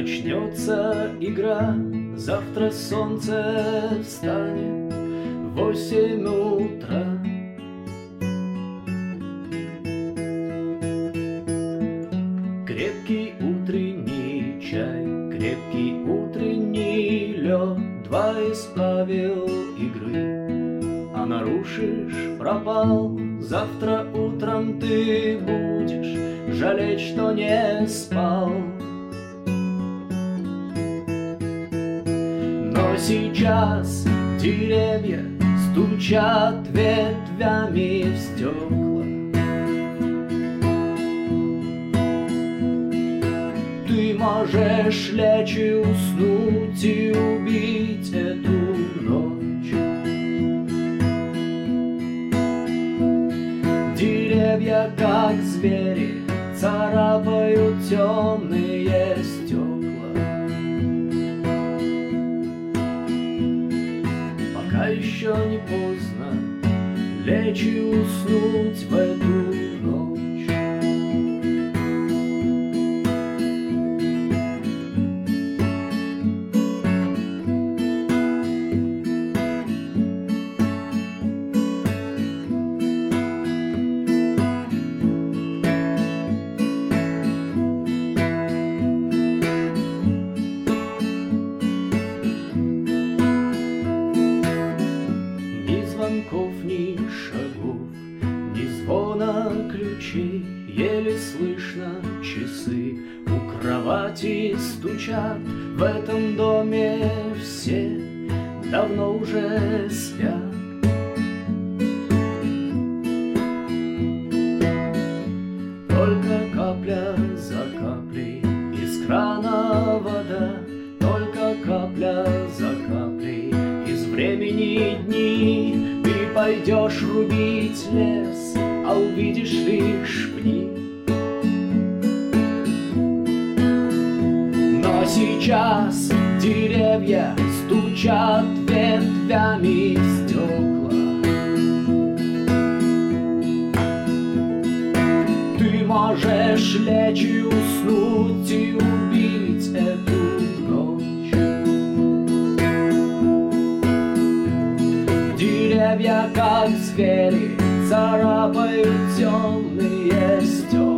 Начнется игра, завтра солнце встанет в 8 утра. Крепкий утренний чай, крепкий утренний лед, два из правил игры. А нарушишь — пропал, завтра утром ты будешь жалеть, что не спал. Но сейчас деревья стучат ветвями в стекла. Ты можешь лечь и уснуть и убить эту ночь. Деревья, как звери, царапают темные стекла. Пока еще не поздно лечь и уснуть в эту ночь. Ни шагов, ни звона ключей, еле слышно часы у кровати стучат. В этом доме все давно уже спят. Только капля за каплей из крана вода, только капля за каплей из времени дни. Ты пойдешь рубить лес, а увидишь лишь пни. Но сейчас деревья стучат ветвями в стекла. Ты можешь лечь и уснуть и убить эту ночь. Деревья, как звери, царапают темные стекла.